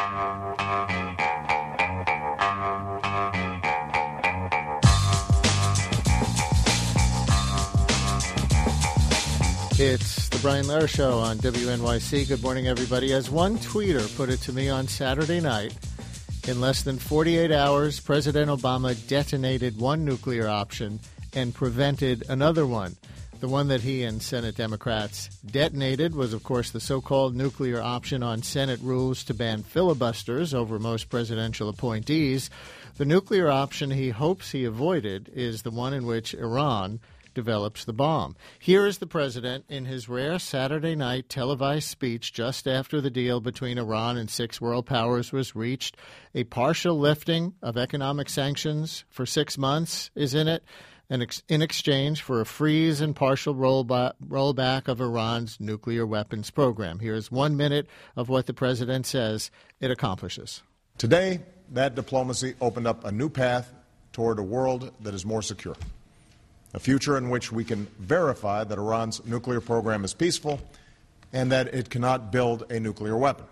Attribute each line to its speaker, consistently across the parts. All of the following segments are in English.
Speaker 1: It's the Brian Lehrer Show on WNYC. Good morning, everybody. As one tweeter put it to me on Saturday night, in less than 48 hours, President Obama detonated one nuclear option and prevented another one. The one that he and Senate Democrats detonated was, of course, the so-called nuclear option on Senate rules to ban filibusters over most presidential appointees. The nuclear option he hopes he avoided is the one in which Iran develops the bomb. Here is the president in his rare Saturday night televised speech just after the deal between Iran and 6 world powers was reached. A partial lifting of economic sanctions for 6 months is in it, and in exchange for a freeze and partial rollback of Iran's nuclear weapons program. Here's 1 minute of what the president says it accomplishes.
Speaker 2: Today, that diplomacy opened up a new path toward a world that is more secure. A future in which we can verify that Iran's nuclear program is peaceful and that it cannot build a nuclear weapon.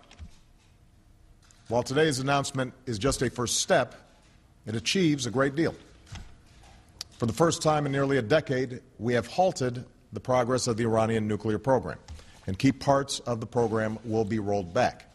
Speaker 2: While today's announcement is just a first step, it achieves a great deal. For the first time in nearly a decade, we have halted the progress of the Iranian nuclear program, and key parts of the program will be rolled back.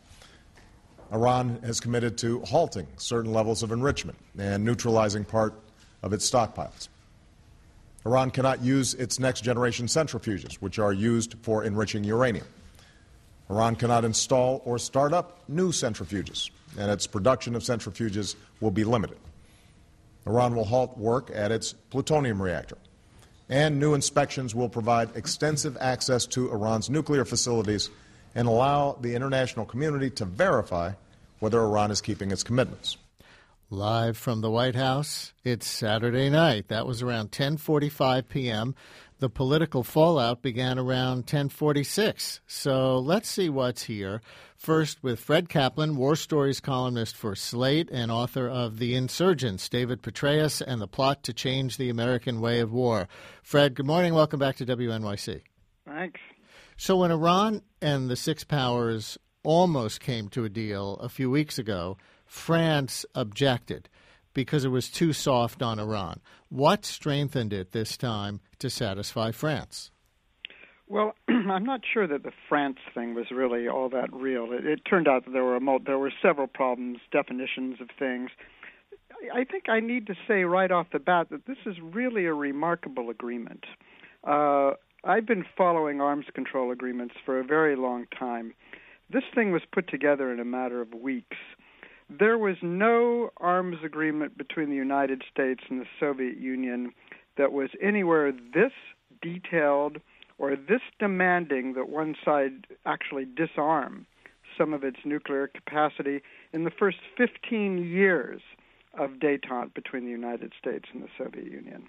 Speaker 2: Iran has committed to halting certain levels of enrichment and neutralizing part of its stockpiles. Iran cannot use its next-generation centrifuges, which are used for enriching uranium. Iran cannot install or start up new centrifuges, and its production of centrifuges will be limited. Iran will halt work at its plutonium reactor, and new inspections will provide extensive access to Iran's nuclear facilities and allow the international community to verify whether Iran is keeping its commitments.
Speaker 1: Live from the White House, it's Saturday night. That was around 10:45 p.m. The political fallout began around 10:46. So let's see what's here. First with Fred Kaplan, War Stories columnist for Slate and author of The Insurgents, David Petraeus, and the Plot to Change the American Way of War. Fred, good morning. Welcome back to WNYC.
Speaker 3: Thanks.
Speaker 1: So when Iran and the 6 powers almost came to a deal a few weeks ago, France objected because it was too soft on Iran. What strengthened it this time to satisfy France?
Speaker 3: Well, I'm not sure that the France thing was really all that real. It turned out that there were several problems, definitions of things. I think I need to say right off the bat that this is really a remarkable agreement. I've been following arms control agreements for a very long time. This thing was put together in a matter of weeks. There was no arms agreement between the United States and the Soviet Union that was anywhere this detailed or this demanding that one side actually disarm some of its nuclear capacity in the first 15 years of détente between the United States and the Soviet Union.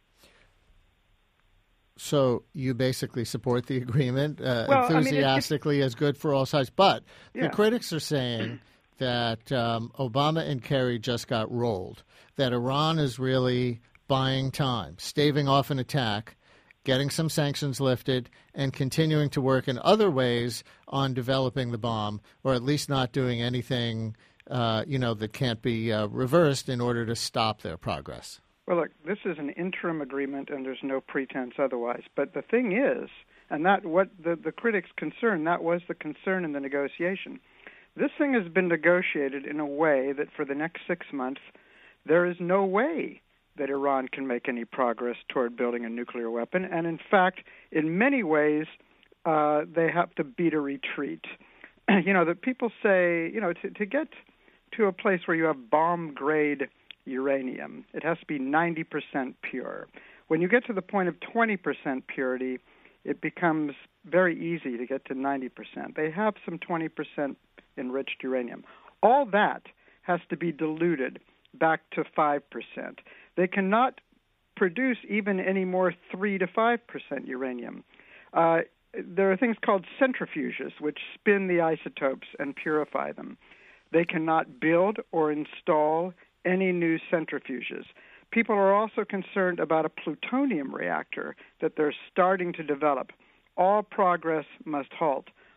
Speaker 1: So you basically support the agreement enthusiastically as good for all sides. But the critics are saying that Obama and Kerry just got rolled, that Iran is really buying time, staving off an attack, getting some sanctions lifted, and continuing to work in other ways on developing the bomb, or at least not doing anything, that can't be reversed in order to stop their progress.
Speaker 3: Well, look, this is an interim agreement, and there's no pretense otherwise. But the thing is, and that what the critics' concern, that was the concern in the negotiation. This thing has been negotiated in a way that for the next 6 months, there is no way that Iran can make any progress toward building a nuclear weapon. And in fact, in many ways, they have to beat a retreat. That people say, to get to a place where you have bomb-grade uranium, it has to be 90% pure. When you get to the point of 20% purity, it becomes very easy to get to 90%. They have some 20% enriched uranium. All that has to be diluted back to 5%. They cannot produce even any more 3 to 5% uranium. There are things called centrifuges, which spin the isotopes and purify them. They cannot build or install any new centrifuges. People are also concerned about a plutonium reactor that they're starting to develop. All progress must halt.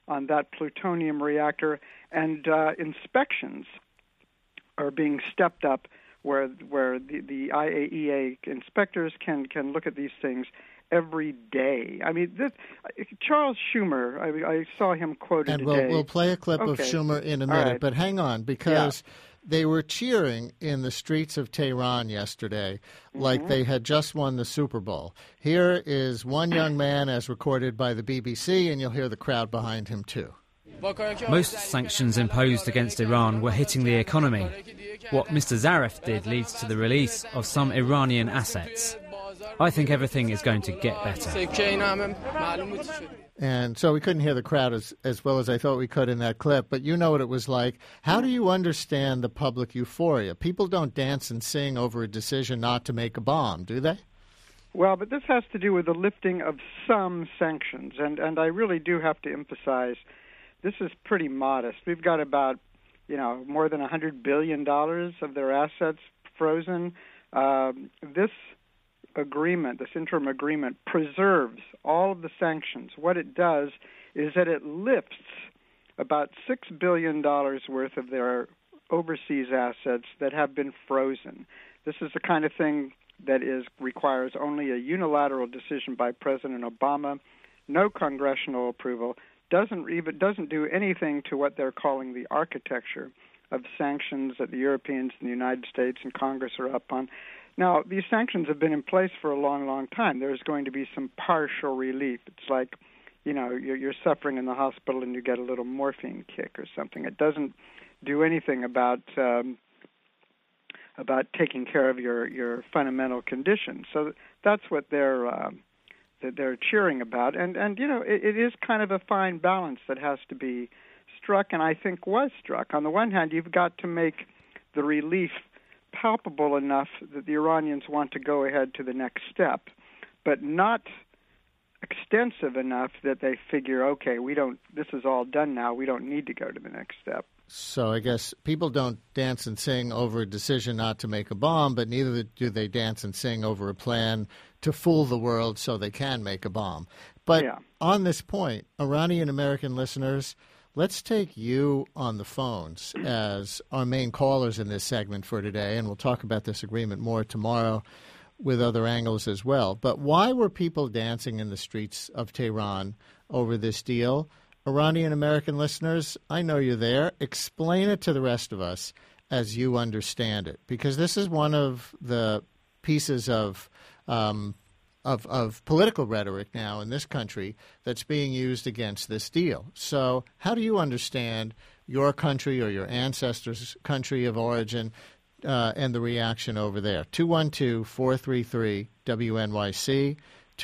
Speaker 3: on that plutonium reactor, and inspections are being stepped up where the IAEA inspectors can look at these things every day. I mean, Charles Schumer, I saw him quoted
Speaker 1: today.
Speaker 3: And
Speaker 1: we'll play a clip of Schumer in a minute,
Speaker 3: right.
Speaker 1: But hang on, because they were cheering in the streets of Tehran yesterday like they had just won the Super Bowl. Here is one young man as recorded by the BBC, and you'll hear the crowd behind him too.
Speaker 4: Most sanctions imposed against Iran were hitting the economy. What Mr. Zarif did leads to the release of some Iranian assets. I think everything is going to get better.
Speaker 1: And so we couldn't hear the crowd as well as I thought we could in that clip, but you know what it was like. How do you understand the public euphoria? People don't dance and sing over a decision not to make a bomb, do they?
Speaker 3: Well, but this has to do with the lifting of some sanctions, and I really do have to emphasize this is pretty modest. We've got about, more than $100 billion of their assets frozen. This agreement, this interim agreement, preserves all of the sanctions. What it does is that it lifts about $6 billion worth of their overseas assets that have been frozen. This is the kind of thing that requires only a unilateral decision by President Obama, no congressional approval, doesn't do anything to what they're calling the architecture of sanctions that the Europeans and the United States and Congress are up on. Now, these sanctions have been in place for a long, long time. There's going to be some partial relief. It's like, you're suffering in the hospital and you get a little morphine kick or something. It doesn't do anything about taking care of your fundamental conditions. So that's what they're cheering about. And it is kind of a fine balance that has to be struck, and I think was struck. On the one hand, you've got to make the relief palpable enough that the Iranians want to go ahead to the next step, but not extensive enough that they figure, okay, this is all done now, we don't need to go to the next step.
Speaker 1: So I guess people don't dance and sing over a decision not to make a bomb, but neither do they dance and sing over a plan to fool the world so they can make a bomb. But on this point, Iranian American listeners, let's take you on the phones as our main callers in this segment for today, and we'll talk about this agreement more tomorrow with other angles as well. But why were people dancing in the streets of Tehran over this deal? Iranian American listeners, I know you're there. Explain it to the rest of us as you understand it, because this is one of the pieces of political rhetoric now in this country that's being used against this deal. So how do you understand your country or your ancestors' country of origin and the reaction over there? 212-433-WNYC,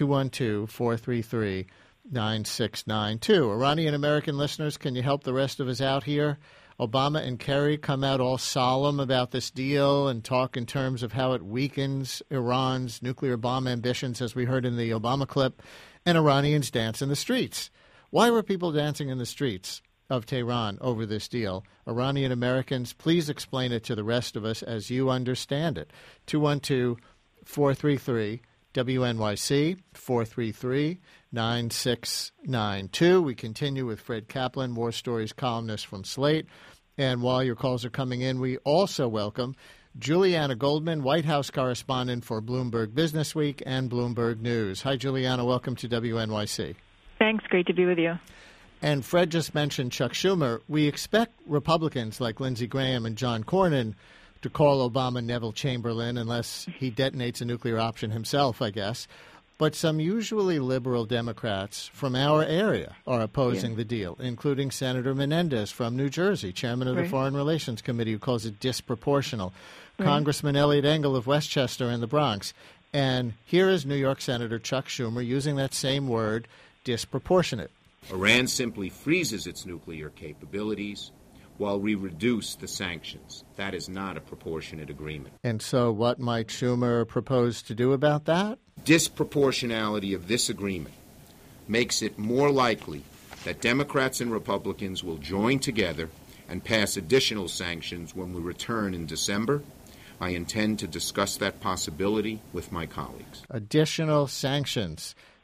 Speaker 1: 212-433-9692. Iranian American listeners, can you help the rest of us out here? Obama and Kerry come out all solemn about this deal and talk in terms of how it weakens Iran's nuclear bomb ambitions, as we heard in the Obama clip, and Iranians dance in the streets. Why were people dancing in the streets of Tehran over this deal? Iranian Americans, please explain it to the rest of us as you understand it. 212-433-WNYC, 433-9692. We continue with Fred Kaplan, War Stories columnist from Slate. And while your calls are coming in, we also welcome Juliana Goldman, White House correspondent for Bloomberg Businessweek and Bloomberg News. Hi, Juliana. Welcome to WNYC.
Speaker 5: Thanks. Great to be with you.
Speaker 1: And Fred just mentioned Chuck Schumer. We expect Republicans like Lindsey Graham and John Cornyn to call Obama Neville Chamberlain unless he detonates a nuclear option himself, I guess. But some usually liberal Democrats from our area are opposing the deal, including Senator Menendez from New Jersey, chairman of the Foreign Relations Committee, who calls it disproportional, Congressman Eliot Engel of Westchester and the Bronx. And here is New York Senator Chuck Schumer using that same word, disproportionate.
Speaker 6: Iran simply freezes its nuclear capabilities while we reduce the sanctions. That is not a proportionate agreement.
Speaker 1: And so what might Schumer propose to do about that?
Speaker 6: Disproportionality of this agreement makes it more likely that Democrats and Republicans will join together and pass additional sanctions when we return in December. I intend to discuss that possibility with my colleagues.
Speaker 1: Additional sanctions.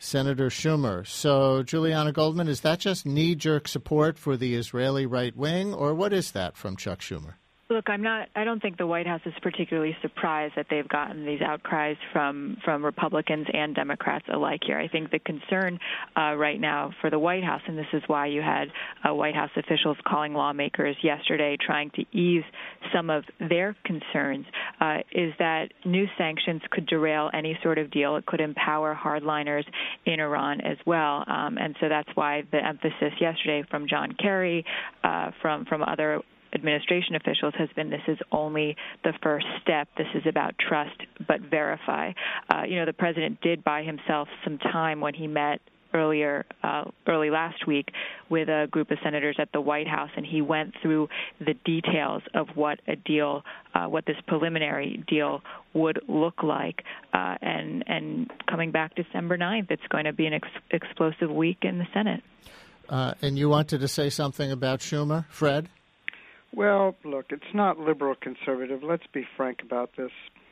Speaker 1: Senator Schumer. So, Juliana Goldman, is that just knee-jerk support for the Israeli right wing, or what is that from Chuck Schumer?
Speaker 5: Look, I don't think the White House is particularly surprised that they've gotten these outcries from Republicans and Democrats alike here. I think the concern right now for the White House, and this is why you had White House officials calling lawmakers yesterday trying to ease some of their concerns, is that new sanctions could derail any sort of deal. It could empower hardliners in Iran as well. And so that's why the emphasis yesterday from John Kerry, from other administration officials has been this is only the first step. This is about trust but verify. The president did buy himself some time when he met early last week with a group of senators at the White House, and he went through the details of what a deal, what this preliminary deal would look like. And coming back December 9th, it's going to be an explosive week in the Senate.
Speaker 1: And you wanted to say something about Schumer, Fred?
Speaker 3: Well, look, it's not liberal-conservative. Let's be frank about this.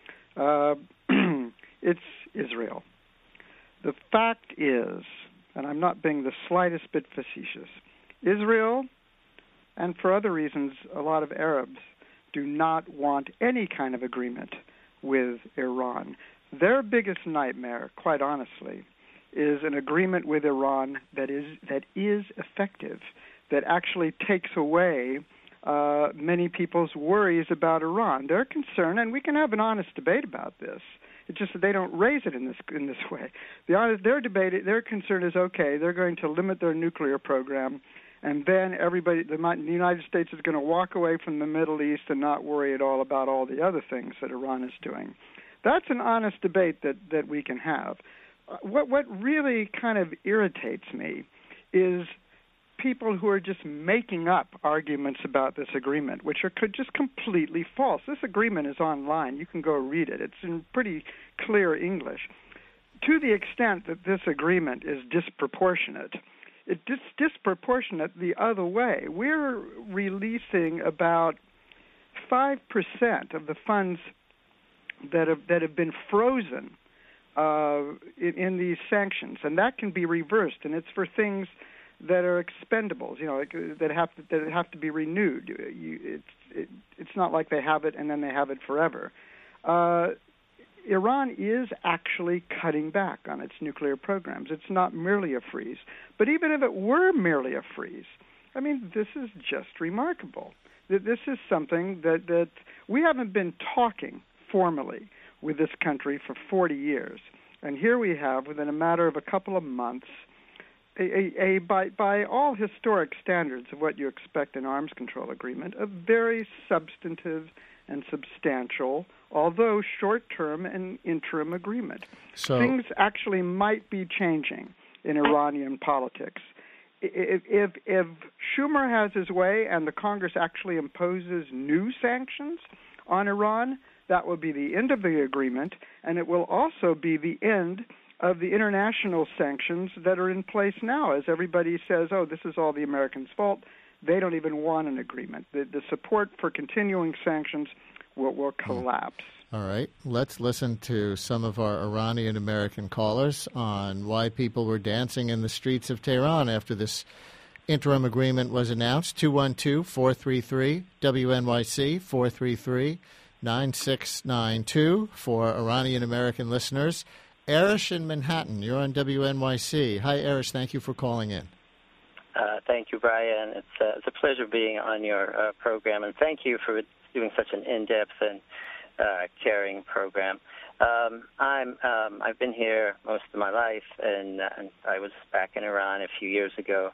Speaker 3: It's Israel. The fact is, and I'm not being the slightest bit facetious, Israel, and for other reasons, a lot of Arabs, do not want any kind of agreement with Iran. Their biggest nightmare, quite honestly, is an agreement with Iran that is effective, that actually takes away many people's worries about Iran. They're concerned, and we can have an honest debate about this. It's just that they don't raise it in this way. Their concern is, okay, they're going to limit their nuclear program, and then the United States is going to walk away from the Middle East and not worry at all about all the other things that Iran is doing. That's an honest debate that we can have. What really kind of irritates me is people who are just making up arguments about this agreement, which are just completely false. This agreement is online. You can go read it. It's in pretty clear English. To the extent that this agreement is disproportionate, it's disproportionate the other way. We're releasing about 5% of the funds that have been frozen in these sanctions, and that can be reversed, and it's for things that are expendables, that have to be renewed. It's not like they have it and then they have it forever. Iran is actually cutting back on its nuclear programs. It's not merely a freeze. But even if it were merely a freeze, I mean, this is just remarkable. This is something that we haven't been talking formally with this country for 40 years. And here we have, within a matter of a couple of months, by all historic standards of what you expect an arms control agreement, a very substantive and substantial, although short-term and interim agreement. So things actually might be changing in Iranian politics. If Schumer has his way and the Congress actually imposes new sanctions on Iran, that will be the end of the agreement, and it will also be the end of the international sanctions that are in place now, as everybody says, oh, this is all the Americans' fault. They don't even want an agreement. The support for continuing sanctions will collapse.
Speaker 1: All right. Let's listen to some of our Iranian-American callers on why people were dancing in the streets of Tehran after this interim agreement was announced. 212-433-WNYC, 433-9692 for Iranian-American listeners. Erish in Manhattan, you're on WNYC. Hi, Erish. Thank you for calling in.
Speaker 7: Thank you, Brian. It's a pleasure being on your program, and thank you for doing such an in-depth and caring program. I've been here most of my life, and I was back in Iran a few years ago.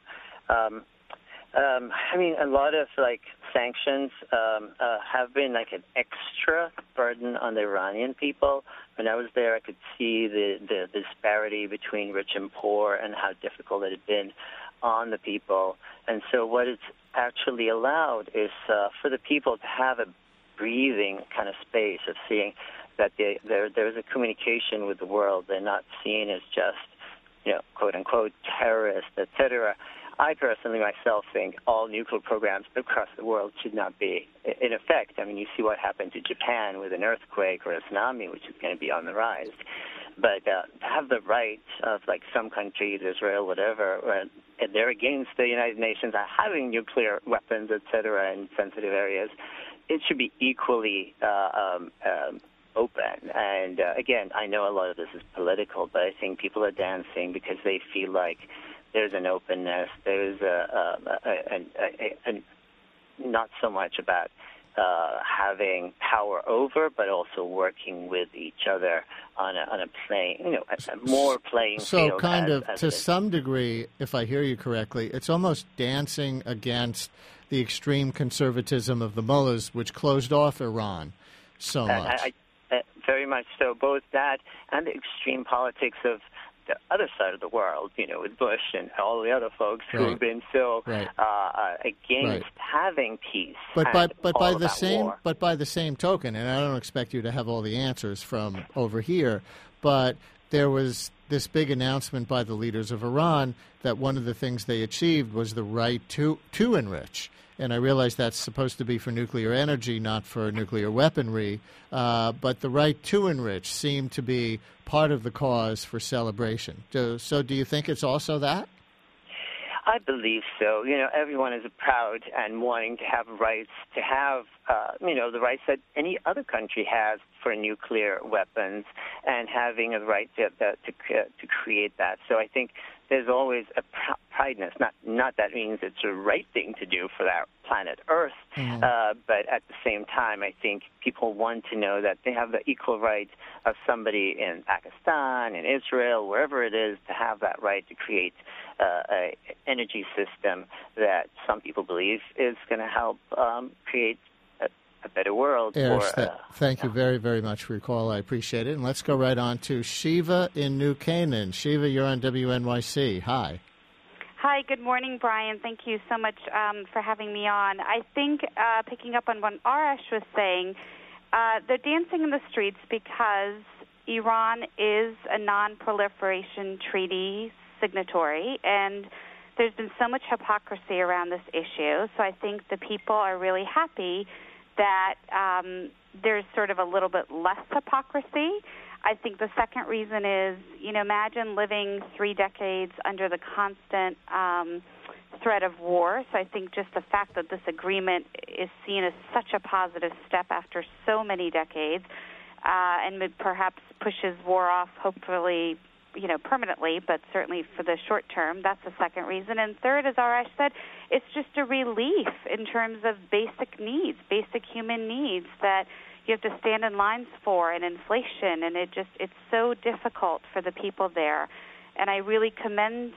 Speaker 7: I mean, a lot of sanctions have been like an extra burden on the Iranian people. When I was there, I could see the disparity between rich and poor and how difficult it had been on the people. And so what it's actually allowed is for the people to have a breathing kind of space of seeing that there's a communication with the world. They're not seen as just, quote unquote, terrorists, etc. I personally myself think all nuclear programs across the world should not be in effect. I mean, you see what happened to Japan with an earthquake or a tsunami, which is going to be on the rise. But to have the right of, like, some countries, Israel, whatever, and they're against the United Nations having nuclear weapons, et cetera, in sensitive areas, it should be equally open. And again, I know a lot of this is political, but I think people are dancing because they feel like there's an openness. There's not so much about having power over, but also working with each other on a playing, a more playing field.
Speaker 1: So kind of, to some degree, if I hear you correctly, it's almost dancing against the extreme conservatism of the mullahs, which closed off Iran so much.
Speaker 7: Very much so. Both that and the extreme politics of the other side of the world, with Bush and all the other folks who have been so against having peace.
Speaker 1: But by the same token, and I don't expect you to have all the answers from over here, but there was this big announcement by the leaders of Iran that one of the things they achieved was the right to enrich. And I realize that's supposed to be for nuclear energy, not for nuclear weaponry. But the right to enrich seemed to be part of the cause for celebration. So do you think it's also that?
Speaker 7: I believe so. Everyone is proud and wanting to have rights to have, the rights that any other country has for nuclear weapons, and having a right to create that. So I think there's always a prideness. Not that means it's the right thing to do for that planet Earth, but at the same time, I think people want to know that they have the equal right of somebody in Pakistan, in Israel, wherever it is, to have that right to create an energy system that some people believe is going to help create a better world.
Speaker 1: Thank you very, very much for your call. I appreciate it. And let's go right on to Shiva in New Canaan. Shiva, you're on WNYC. Hi.
Speaker 8: Hi, good morning, Brian. Thank you so much for having me on. I think, picking up on what Arash was saying, they're dancing in the streets because Iran is a non-proliferation treaty signatory, and there's been so much hypocrisy around this issue. So I think the people are really happy that there's sort of a little bit less hypocrisy. I think the second reason is, imagine living 3 decades under the constant threat of war. So I think just the fact that this agreement is seen as such a positive step after so many decades, and perhaps pushes war off, hopefully, permanently, but certainly for the short term. That's the second reason. And third, as Arash said, it's just a relief in terms of basic needs, basic human needs that you have to stand in lines for, and inflation, and it's so difficult for the people there. And I really commend,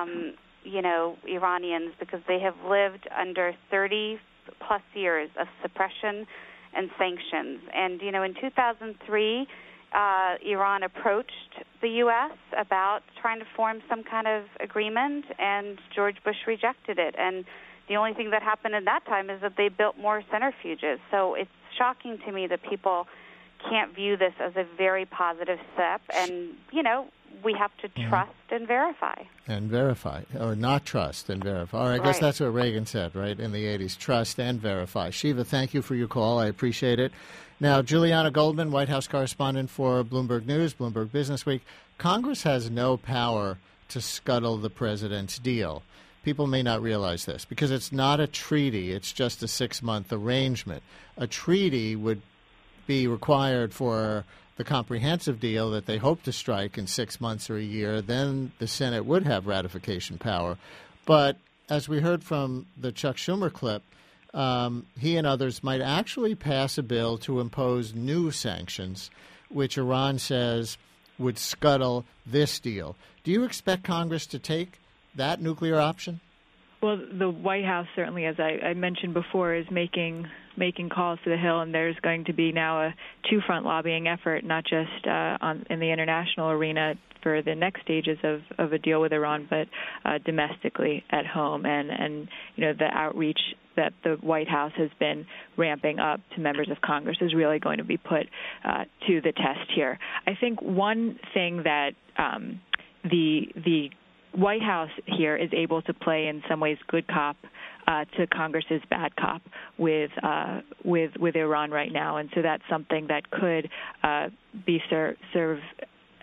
Speaker 8: Iranians, because they have lived under 30-plus years of suppression and sanctions. And, in 2003, Iran approached the U.S. about trying to form some kind of agreement, and George Bush rejected it. And the only thing that happened at that time is that they built more centrifuges. So it's shocking to me that people can't view this as a very positive step. And, we have to trust and verify. And verify,
Speaker 1: or not trust and verify. Or I guess that's what Reagan said, right, in the 80s, trust and verify. Shiva, thank you for your call. I appreciate it. Now, Juliana Goldman, White House correspondent for Bloomberg News, Bloomberg Business Week. Congress has no power to scuttle the president's deal. People may not realize this because it's not a treaty. It's just a 6-month arrangement. A treaty would be required for the comprehensive deal that they hope to strike in 6 months or a year. Then the Senate would have ratification power. But as we heard from the Chuck Schumer clip, he and others might actually pass a bill to impose new sanctions, which Iran says would scuttle this deal. Do you expect Congress to take that nuclear option?
Speaker 5: Well, the White House certainly, as I mentioned before, is making calls to the Hill, and there's going to be now a two-front lobbying effort, not just in the international arena for the next stages of a deal with Iran, but domestically at home. And the outreach that the White House has been ramping up to members of Congress is really going to be put to the test here. I think one thing that the White House here is able to play in some ways good cop to Congress's bad cop with Iran right now, and so that's something that could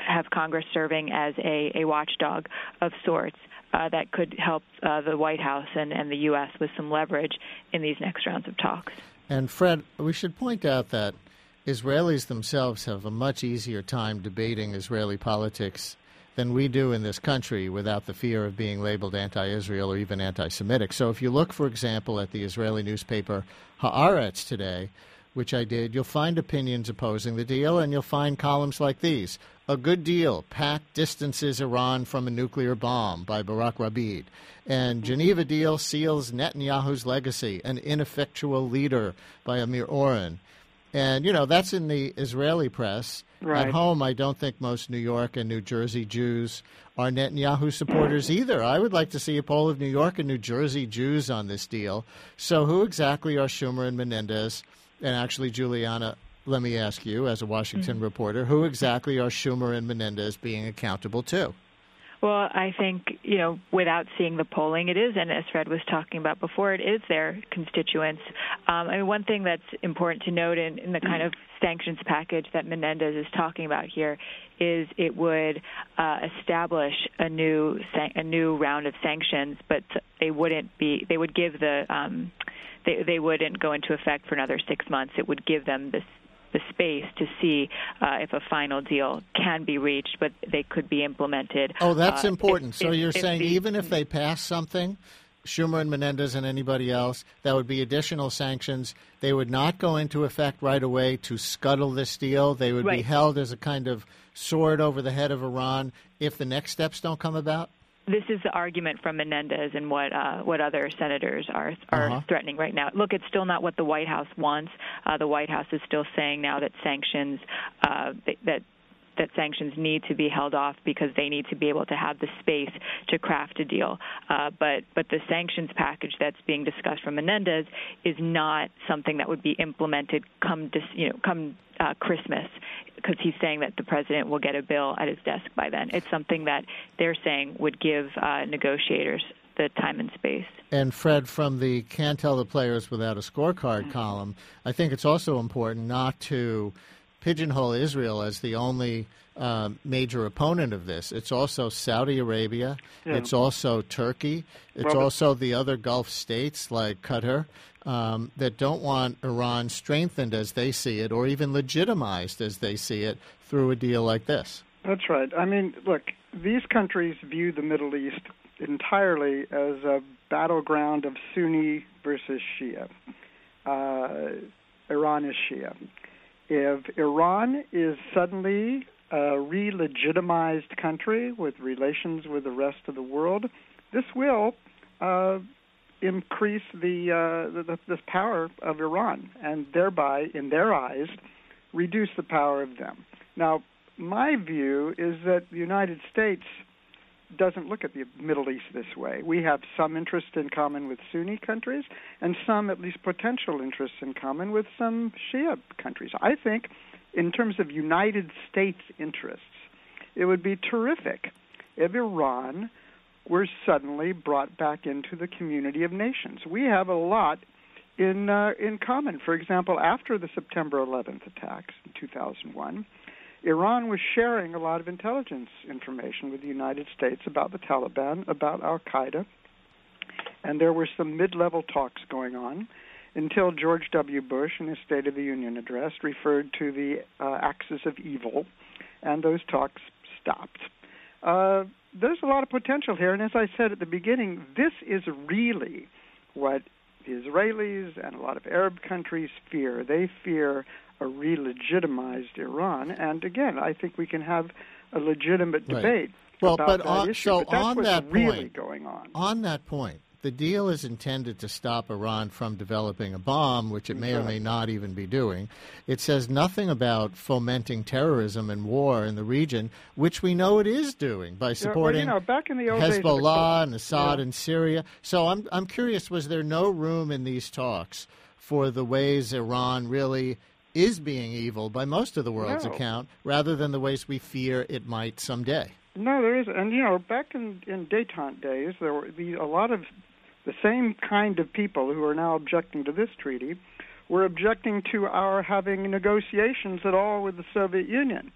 Speaker 5: have Congress serving as a watchdog of sorts that could help the White House and the U.S. with some leverage in these next rounds of talks.
Speaker 1: And, Fred, we should point out that Israelis themselves have a much easier time debating Israeli politics than we do in this country without the fear of being labeled anti-Israel or even anti-Semitic. So if you look, for example, at the Israeli newspaper Haaretz today, which I did, you'll find opinions opposing the deal, and you'll find columns like these. A good deal. Pact distances Iran from a nuclear bomb by Barak Rabin. And Geneva deal seals Netanyahu's legacy, an ineffectual leader by Amir Oren. And, that's in the Israeli press.
Speaker 3: Right.
Speaker 1: At home, I don't think most New York and New Jersey Jews are Netanyahu supporters either. I would like to see a poll of New York and New Jersey Jews on this deal. So who exactly are Schumer and Menendez? And actually, Juliana, let me ask you, as a Washington reporter, who exactly are Schumer and Menendez being accountable to?
Speaker 5: Well, I think, without seeing the polling, it is, and as Fred was talking about before, it is their constituents. One thing that's important to note in the kind of sanctions package that Menendez is talking about here is it would establish a new round of sanctions, but they would give they wouldn't go into effect for another 6 months. It would give them the space to see if a final deal can be reached, but they could be implemented.
Speaker 1: Oh, that's important. So you're saying even if they pass something, Schumer and Menendez and anybody else, that would be additional sanctions. They would not go into effect right away to scuttle this deal. They would be held as a kind of sword over the head of Iran if the next steps don't come about?
Speaker 5: This is the argument from Menendez and what other senators are threatening right now. Look, it's still not what the White House wants. The White House is still saying now that sanctions that sanctions need to be held off because they need to be able to have the space to craft a deal. But the sanctions package that's being discussed from Menendez is not something that would be implemented come Christmas, because he's saying that the president will get a bill at his desk by then. It's something that they're saying would give negotiators the time and space.
Speaker 1: And Fred, from the Can't Tell the Players Without a Scorecard column, I think it's also important not to pigeonhole Israel as the only major opponent of this. It's also Saudi Arabia. Yeah. It's also Turkey. It's also the other Gulf states like Qatar that don't want Iran strengthened as they see it or even legitimized as they see it through a deal like this.
Speaker 3: That's right. I mean, look, these countries view the Middle East entirely as a battleground of Sunni versus Shia. Iran is Shia. If Iran is suddenly a re-legitimized country with relations with the rest of the world, this will increase the power of Iran and thereby, in their eyes, reduce the power of them. Now, my view is that the United States doesn't look at the Middle East this way. We have some interest in common with Sunni countries and some, at least, potential interests in common with some Shia countries. I think, in terms of United States interests, it would be terrific if Iran were suddenly brought back into the community of nations. We have a lot in common. For example, after the September 11th attacks in 2001, Iran was sharing a lot of intelligence information with the United States about the Taliban, about al-Qaeda, and there were some mid-level talks going on until George W. Bush, in his State of the Union address, referred to the axis of evil, and those talks stopped. There's a lot of potential here, and as I said at the beginning, this is really what the Israelis and a lot of Arab countries fear. They fear a re-legitimized Iran, and again, I think we can have a legitimate debate about that issue. But that's what's really going on.
Speaker 1: On that point, the deal is intended to stop Iran from developing a bomb, which it may or may not even be doing. It says nothing about fomenting terrorism and war in the region, which we know it is doing by supporting
Speaker 3: back in the old
Speaker 1: Hezbollah and Assad in Syria. So I'm curious, was there no room in these talks for the ways Iran really is being evil by most of the world's account, rather than the ways we fear it might someday?
Speaker 3: No, there is. And, back in détente days, there were a lot of the same kind of people who are now objecting to this treaty were objecting to our having negotiations at all with the Soviet Union.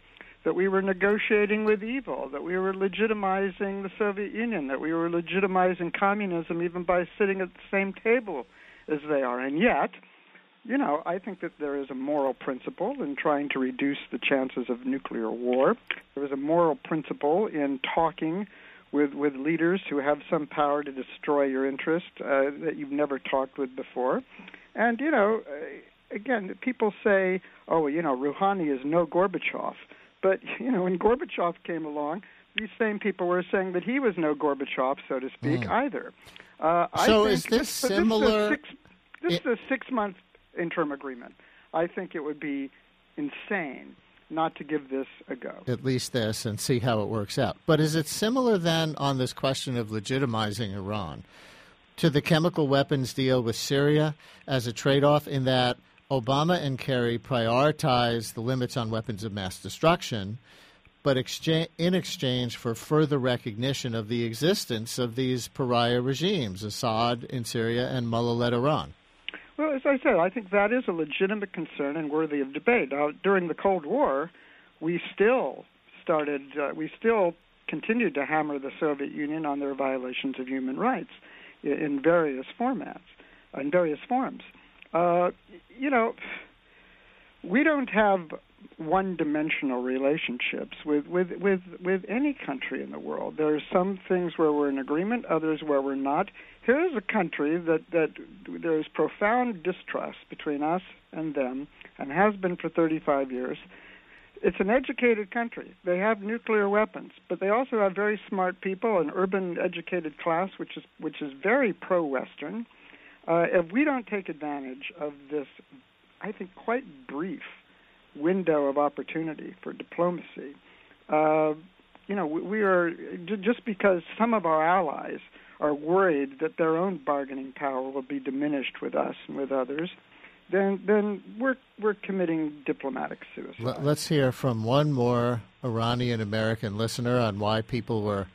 Speaker 3: that we were negotiating with evil, that we were legitimizing the Soviet Union, that we were legitimizing communism even by sitting at the same table as they are. And yet, I think that there is a moral principle in trying to reduce the chances of nuclear war. There is a moral principle in talking with leaders who have some power to destroy your interest that you've never talked with before. And, again, people say, Rouhani is no Gorbachev. But, when Gorbachev came along, these same people were saying that he was no Gorbachev, so to speak, either.
Speaker 1: Is this similar?
Speaker 3: This is a 6-month interim agreement. I think it would be insane not to give this a go.
Speaker 1: At least this, and see how it works out. But is it similar then on this question of legitimizing Iran to the chemical weapons deal with Syria as a trade-off, in that Obama and Kerry prioritized the limits on weapons of mass destruction, but in exchange for further recognition of the existence of these pariah regimes, Assad in Syria and Mullah-led Iran?
Speaker 3: Well, as I said, I think that is a legitimate concern and worthy of debate. Now, during the Cold War, we still continued to hammer the Soviet Union on their violations of human rights in various formats, in various forms. We don't have one-dimensional relationships with any country in the world. There are some things where we're in agreement, others where we're not. Here is a country that there is profound distrust between us and them, and has been for 35 years. It's an educated country. They have nuclear weapons, but they also have very smart people, an urban educated class, which is very pro-Western. If we don't take advantage of this, I think, quite brief window of opportunity for diplomacy, we are, just because some of our allies are worried that their own bargaining power will be diminished with us and with others, then we're committing diplomatic suicide.
Speaker 1: Let's hear from one more Iranian-American listener on why people were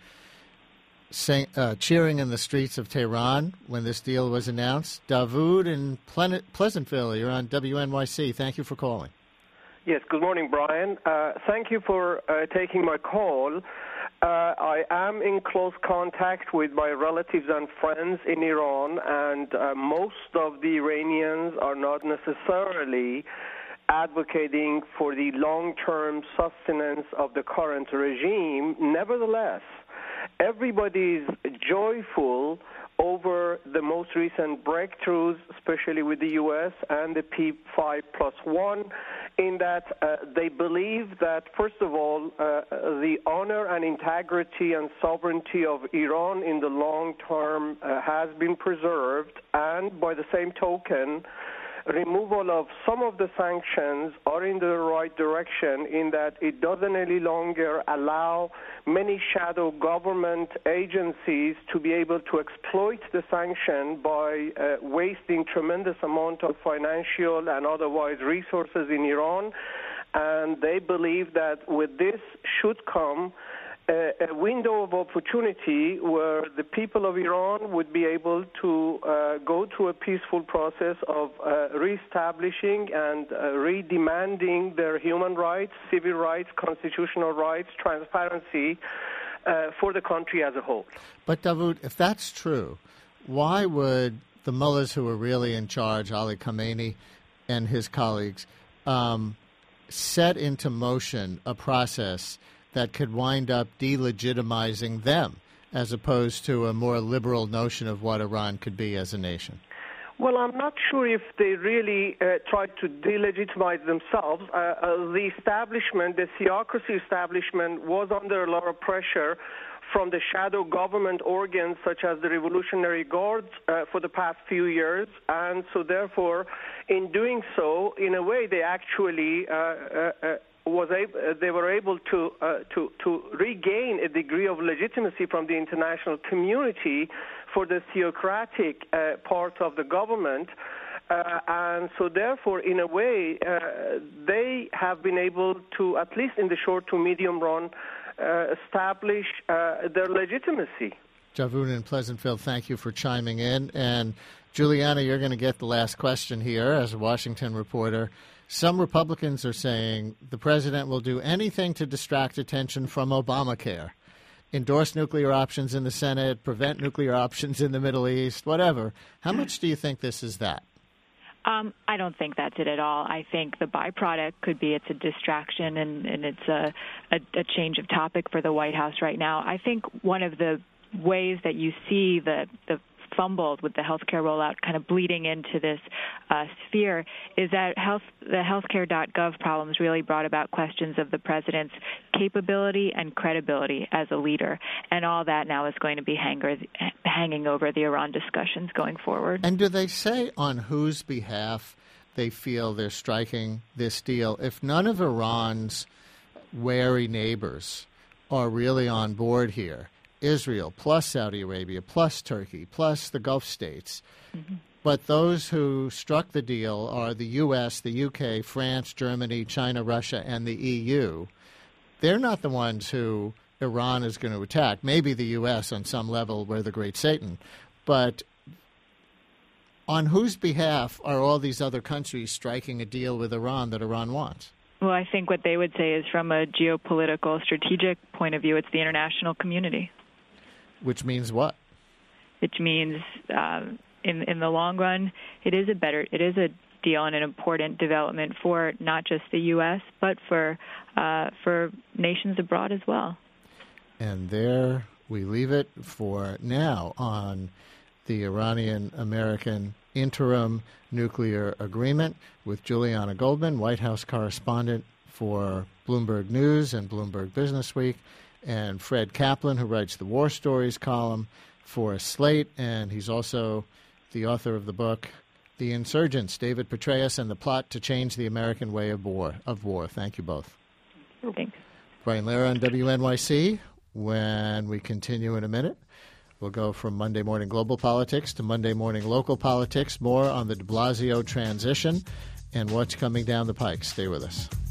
Speaker 1: cheering in the streets of Tehran when this deal was announced. Davoud in Pleasantville, you're on WNYC. Thank you for calling.
Speaker 9: Yes, good morning, Brian. Thank you for taking my call. I am in close contact with my relatives and friends in Iran, and most of the Iranians are not necessarily advocating for the long-term sustenance of the current regime. Nevertheless, everybody is joyful over the most recent breakthroughs, especially with the U.S. and the P5+1, in that they believe that, first of all, the honor and integrity and sovereignty of Iran in the long term has been preserved, and by the same token, removal of some of the sanctions are in the right direction, in that it doesn't any longer allow many shadow government agencies to be able to exploit the sanction by wasting tremendous amount of financial and otherwise resources in Iran. And they believe that with this should come a window of opportunity where the people of Iran would be able to go through a peaceful process of reestablishing and redemanding their human rights, civil rights, constitutional rights, transparency for the country as a whole.
Speaker 1: But, Davoud, if that's true, why would the mullahs who are really in charge, Ali Khamenei and his colleagues, set into motion a process that could wind up delegitimizing them, as opposed to a more liberal notion of what Iran could be as a nation?
Speaker 9: Well, I'm not sure if they really tried to delegitimize themselves. The establishment, the theocracy establishment, was under a lot of pressure from the shadow government organs such as the Revolutionary Guards for the past few years. And so therefore, in doing so, in a way, they actually they were able to regain a degree of legitimacy from the international community for the theocratic part of the government. And so therefore, in a way, they have been able to, at least in the short to medium run, establish their legitimacy.
Speaker 1: Davoud in Pleasantville, thank you for chiming in. And Juliana, you're going to get the last question here as a Washington reporter. Some Republicans are saying the president will do anything to distract attention from Obamacare, endorse nuclear options in the Senate, prevent nuclear options in the Middle East, whatever. How much do you think this is that?
Speaker 5: I don't think that's it at all. I think the byproduct could be it's a distraction and it's a change of topic for the White House right now. I think one of the ways that you see the fumbled with the healthcare rollout kind of bleeding into this sphere is that the healthcare.gov problems really brought about questions of the president's capability and credibility as a leader. And all that now is going to be hanging over the Iran discussions going forward.
Speaker 1: And do they say on whose behalf they feel they're striking this deal? If none of Iran's wary neighbors are really on board here, Israel plus Saudi Arabia plus Turkey plus the Gulf states. Mm-hmm. But those who struck the deal are the U.S., the UK, France, Germany, China, Russia, and the EU. They're not the ones who Iran is going to attack. Maybe the U.S. on some level, we're the great Satan. But on whose behalf are all these other countries striking a deal with Iran that Iran wants?
Speaker 5: Well, I think what they would say is from a geopolitical, strategic point of view, it's the international community.
Speaker 1: Which means what?
Speaker 5: Which means, in the long run, it is a deal and an important development for not just the U.S. but for nations abroad as well. And
Speaker 1: there we leave it for now on the Iranian-American interim nuclear agreement with Juliana Goldman, White House correspondent for Bloomberg News and Bloomberg Businessweek, and Fred Kaplan, who writes the War Stories column for Slate, and he's also the author of the book The Insurgents, David Petraeus and the Plot to Change the American Way of War. Thank you both.
Speaker 5: Thanks.
Speaker 1: Brian Lehrer on WNYC. When we continue in a minute, we'll go from Monday morning global politics to Monday morning local politics, more on the de Blasio transition and what's coming down the pike. Stay with us.